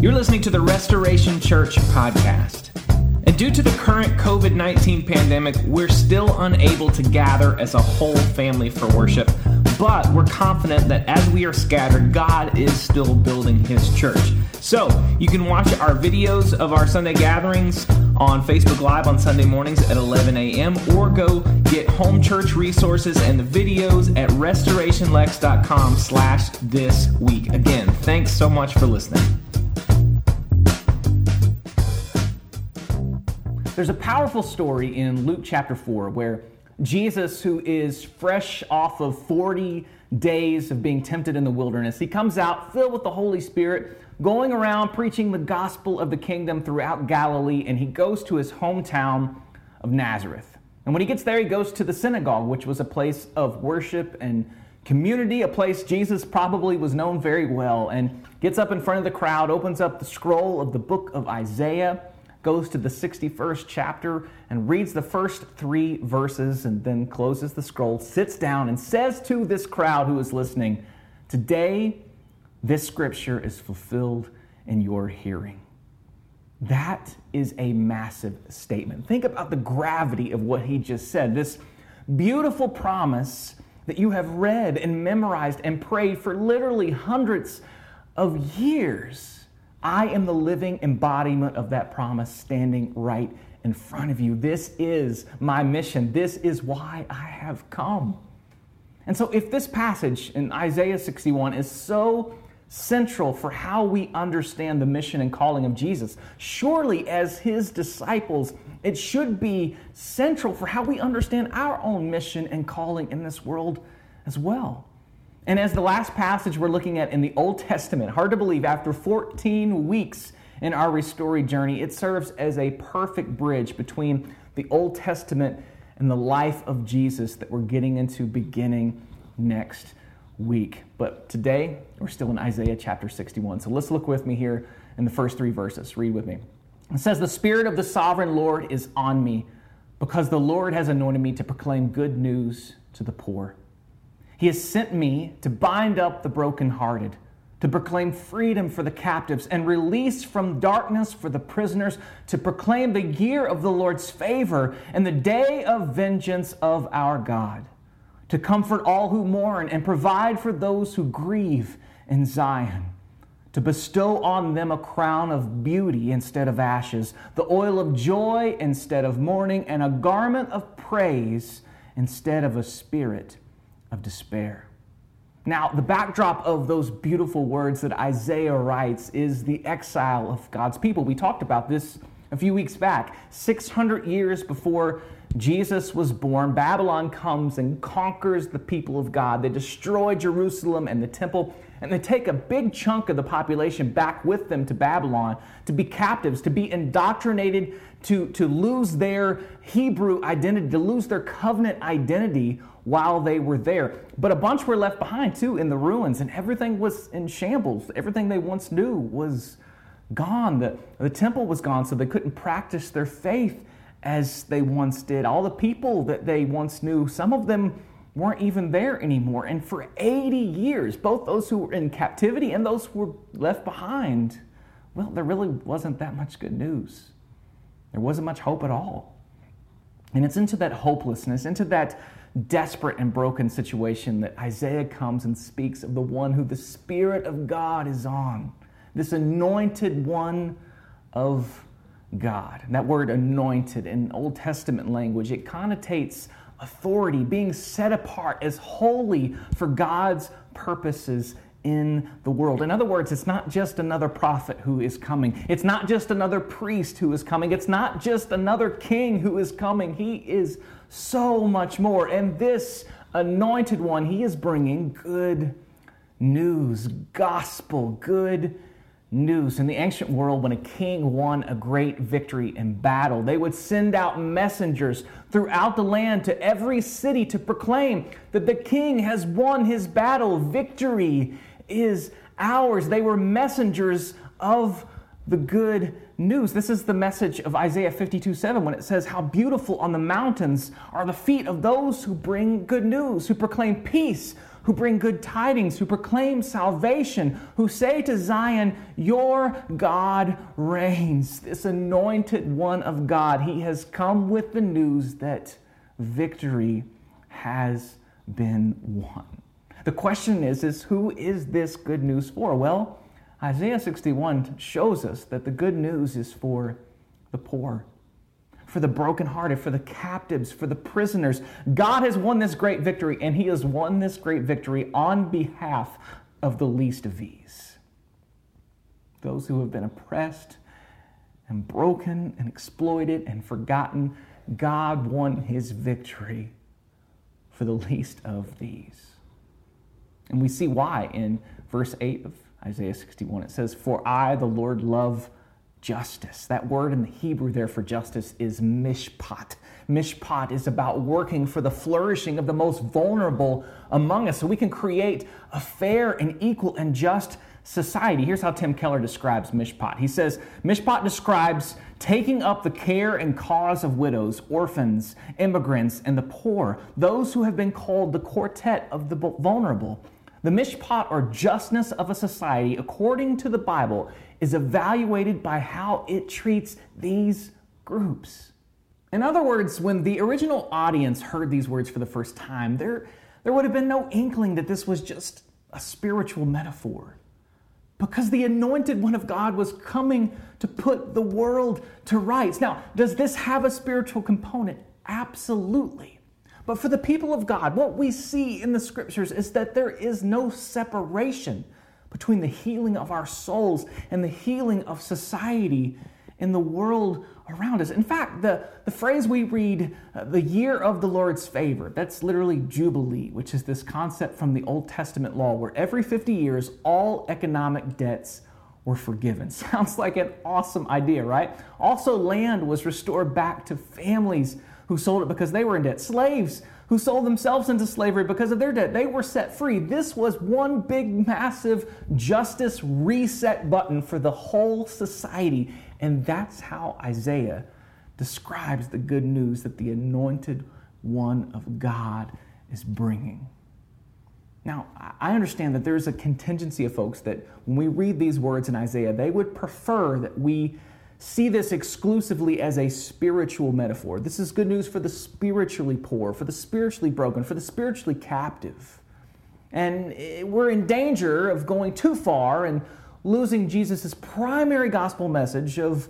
You're listening to the Restoration Church podcast. And due to the current COVID-19 pandemic, we're still unable to gather as a whole family for worship. But we're confident that as we are scattered, God is still building His church. So you can watch our videos of our Sunday gatherings on Facebook Live on Sunday mornings at 11 a.m. or go get home church resources and the videos at restorationlex.com/thisweek. Again, thanks so much for listening. There's a powerful story in Luke chapter 4 where Jesus, who is fresh off of 40 days of being tempted in the wilderness, he comes out filled with the Holy Spirit, going around preaching the gospel of the kingdom throughout Galilee, and he goes to his hometown of Nazareth. And when he gets there, he goes to the synagogue, which was a place of worship and community, a place Jesus probably was known very well, and gets up in front of the crowd, opens up the scroll of the book of Isaiah, goes to the 61st chapter and reads the first 3 verses and then closes the scroll, sits down and says to this crowd who is listening, "Today, this scripture is fulfilled in your hearing." That is a massive statement. Think about the gravity of what he just said. This beautiful promise that you have read and memorized and prayed for literally hundreds of years. I am the living embodiment of that promise standing right in front of you. This is my mission. This is why I have come. And so if this passage in Isaiah 61 is so central for how we understand the mission and calling of Jesus, surely as His disciples, it should be central for how we understand our own mission and calling in this world as well. And as the last passage we're looking at in the Old Testament, hard to believe, after 14 weeks in our Restory journey, it serves as a perfect bridge between the Old Testament and the life of Jesus that we're getting into beginning next week. But today, we're still in Isaiah chapter 61. So let's look with me here in the first 3 verses. Read with me. It says, "The Spirit of the Sovereign Lord is on me, because the Lord has anointed me to proclaim good news to the poor. He has sent me to bind up the brokenhearted, to proclaim freedom for the captives and release from darkness for the prisoners, to proclaim the year of the Lord's favor and the day of vengeance of our God, to comfort all who mourn and provide for those who grieve in Zion, to bestow on them a crown of beauty instead of ashes, the oil of joy instead of mourning, and a garment of praise instead of a spirit of despair." Now, the backdrop of those beautiful words that Isaiah writes is the exile of God's people. We talked about this a few weeks back. 600 years before Jesus was born, Babylon comes and conquers the people of God. They destroy Jerusalem and the temple, and they take a big chunk of the population back with them to Babylon to be captives, to be indoctrinated, to lose their Hebrew identity, to lose their covenant identity while they were there. But a bunch were left behind too in the ruins, and everything was in shambles. Everything they once knew was gone. The temple was gone, so they couldn't practice their faith as they once did. All the people that they once knew, some of them weren't even there anymore. And for 80 years, both those who were in captivity and those who were left behind, well, there really wasn't that much good news. There wasn't much hope at all. And it's into that hopelessness, into that desperate and broken situation that Isaiah comes and speaks of the one who the Spirit of God is on, this anointed one of God. And that word anointed in Old Testament language, it connotates authority, being set apart as holy for God's purposes in the world. In other words, it's not just another prophet who is coming. It's not just another priest who is coming. It's not just another king who is coming. He is so much more. And this anointed one, he is bringing good news, gospel, good news. In the ancient world, when a king won a great victory in battle, they would send out messengers throughout the land to every city to proclaim that the king has won his battle. Victory is ours. They were messengers of the good news. This is the message of Isaiah 52:7 when it says, "How beautiful on the mountains are the feet of those who bring good news, who proclaim peace, who bring good tidings, who proclaim salvation, who say to Zion, your God reigns. This anointed one of God, he has come with the news that victory has been won. The question is who is this good news for? Well, Isaiah 61 shows us that the good news is for the poor, for the brokenhearted, for the captives, for the prisoners. God has won this great victory, and he has won this great victory on behalf of the least of these. Those who have been oppressed and broken and exploited and forgotten, God won his victory for the least of these. And we see why in verse 8 of Isaiah 61. It says, for I, the Lord, love justice. That word in the Hebrew there for justice is mishpat. Mishpat is about working for the flourishing of the most vulnerable among us so we can create a fair and equal and just society. Here's how Tim Keller describes mishpat. He says, mishpat describes taking up the care and cause of widows, orphans, immigrants, and the poor, those who have been called the quartet of the vulnerable. The mishpat, or justness of a society, according to the Bible, is evaluated by how it treats these groups. In other words, when the original audience heard these words for the first time, there would have been no inkling that this was just a spiritual metaphor. Because the anointed one of God was coming to put the world to rights. Now, does this have a spiritual component? Absolutely. But for the people of God, what we see in the scriptures is that there is no separation between the healing of our souls and the healing of society in the world around us. In fact, the phrase we read, the year of the Lord's favor, that's literally Jubilee, which is this concept from the Old Testament law where every 50 years, all economic debts were forgiven. Sounds like an awesome idea, right? Also, land was restored back to families who sold it because they were in debt. Slaves who sold themselves into slavery because of their debt, they were set free. This was one big, massive justice reset button for the whole society. And that's how Isaiah describes the good news that the anointed one of God is bringing. Now, I understand that there's a contingency of folks that when we read these words in Isaiah, they would prefer that we see this exclusively as a spiritual metaphor. This is good news for the spiritually poor, for the spiritually broken, for the spiritually captive. And we're in danger of going too far and losing Jesus' primary gospel message of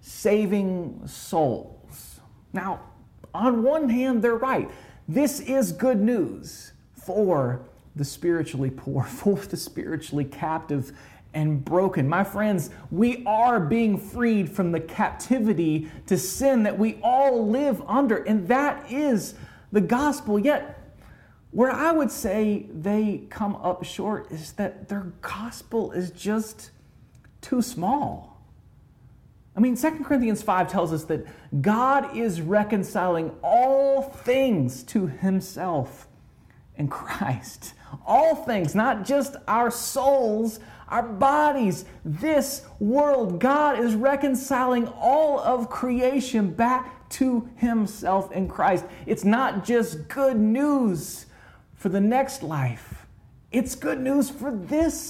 saving souls. Now, on one hand, they're right. This is good news for the spiritually poor, for the spiritually captive and broken. My friends, we are being freed from the captivity to sin that we all live under, and that is the gospel. Yet, where I would say they come up short is that their gospel is just too small. I mean, 2 Corinthians 5 tells us that God is reconciling all things to himself in Christ. All things, not just our souls, our bodies, this world. God is reconciling all of creation back to himself in Christ. It's not just good news for the next life. It's good news for this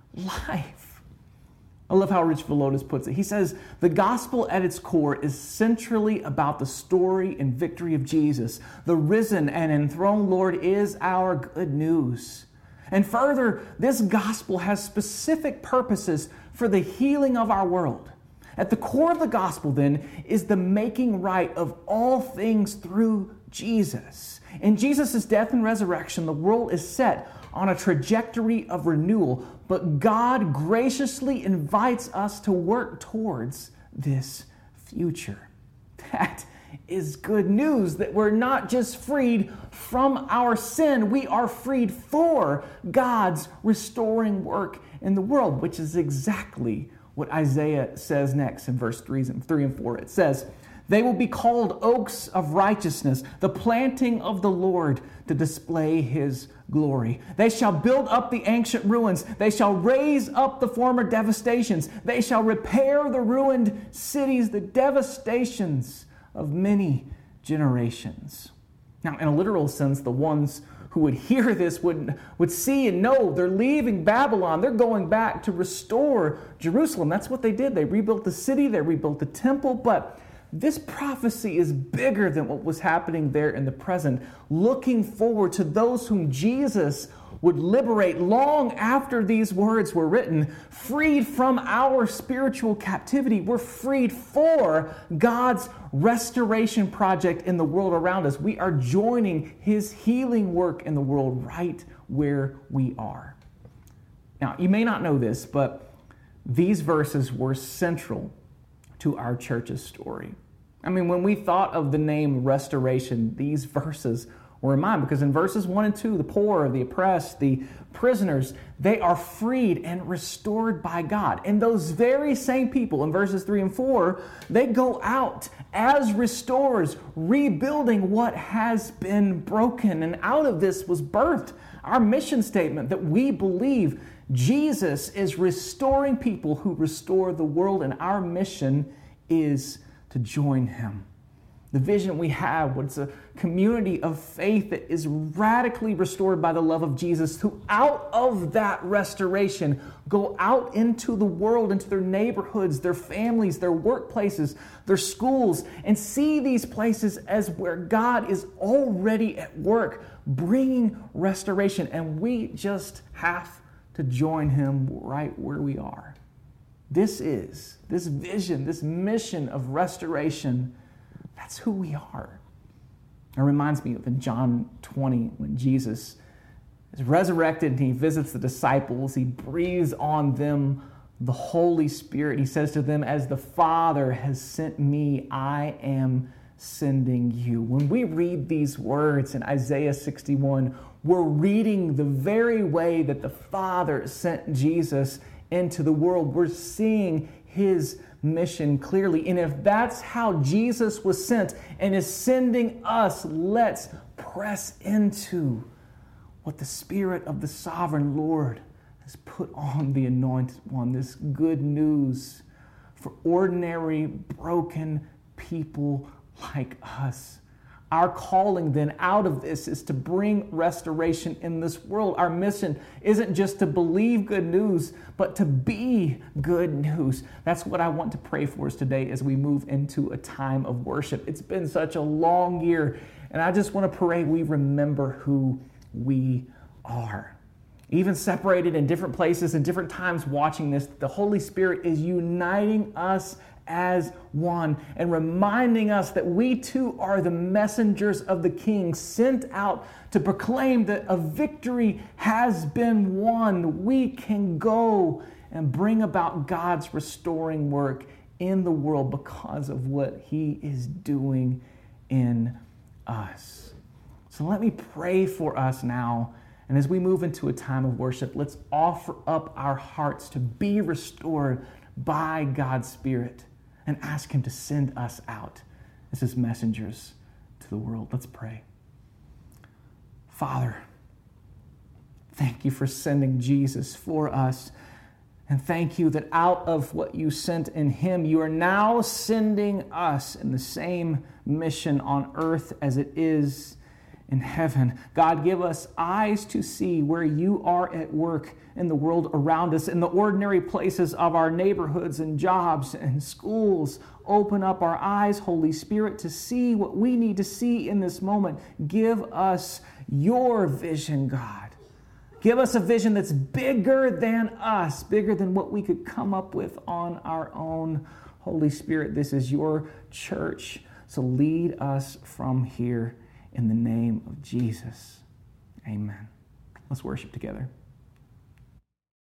life. I love how Rich Villodas puts it. He says, the gospel at its core is centrally about the story and victory of Jesus. The risen and enthroned Lord is our good news. And further, this gospel has specific purposes for the healing of our world. At the core of the gospel, then, is the making right of all things through Jesus. In Jesus' death and resurrection, the world is set on a trajectory of renewal, but God graciously invites us to work towards this future. That is good news, that we're not just freed from our sin, we are freed for God's restoring work in the world, which is exactly what Isaiah says next in verse 3 and 4. It says, they will be called oaks of righteousness, the planting of the Lord to display his glory. They shall build up the ancient ruins. They shall raise up the former devastations. They shall repair the ruined cities, the devastations of many generations. Now, in a literal sense, the ones who would hear this would see and know they're leaving Babylon. They're going back to restore Jerusalem. That's what they did. They rebuilt the city. They rebuilt the temple. But this prophecy is bigger than what was happening there in the present. Looking forward to those whom Jesus would liberate long after these words were written, freed from our spiritual captivity. We're freed for God's restoration project in the world around us. We are joining His healing work in the world right where we are. Now, you may not know this, but these verses were central to our church's story. I mean, when we thought of the name restoration, these verses were in mind, because in verses 1 and 2, the poor, the oppressed, the prisoners, they are freed and restored by God. And those very same people in verses 3 and 4, they go out as restorers, rebuilding what has been broken. And out of this was birthed our mission statement that we believe Jesus is restoring people who restore the world, and our mission is to join Him. The vision we have was a community of faith that is radically restored by the love of Jesus, who out of that restoration go out into the world, into their neighborhoods, their families, their workplaces, their schools, and see these places as where God is already at work, bringing restoration. And we just have to join Him right where we are. This vision, this mission of restoration, that's who we are. It reminds me of in John 20, when Jesus is resurrected and He visits the disciples. He breathes on them the Holy Spirit. He says to them, "As the Father has sent me, I am sending you." When we read these words in Isaiah 61, we're reading the very way that the Father sent Jesus into the world. We're seeing His mission clearly. And if that's how Jesus was sent and is sending us, let's press into what the Spirit of the Sovereign Lord has put on the Anointed One, this good news for ordinary, broken people like us. Our calling then out of this is to bring restoration in this world. Our mission isn't just to believe good news, but to be good news. That's what I want to pray for us today as we move into a time of worship. It's been such a long year, and I just want to pray we remember who we are. Even separated in different places and different times watching this, the Holy Spirit is uniting us as one and reminding us that we too are the messengers of the King, sent out to proclaim that a victory has been won. We can go and bring about God's restoring work in the world because of what He is doing in us. So let me pray for us now. And as we move into a time of worship, let's offer up our hearts to be restored by God's Spirit and ask Him to send us out as His messengers to the world. Let's pray. Father, thank You for sending Jesus for us. And thank You that out of what You sent in Him, You are now sending us in the same mission on earth as it is in heaven. God, give us eyes to see where You are at work in the world around us, in the ordinary places of our neighborhoods and jobs and schools. Open up our eyes, Holy Spirit, to see what we need to see in this moment. Give us Your vision, God. Give us a vision that's bigger than us, bigger than what we could come up with on our own. Holy Spirit, this is Your church, so lead us from here in the name of Jesus. Amen. Let's worship together.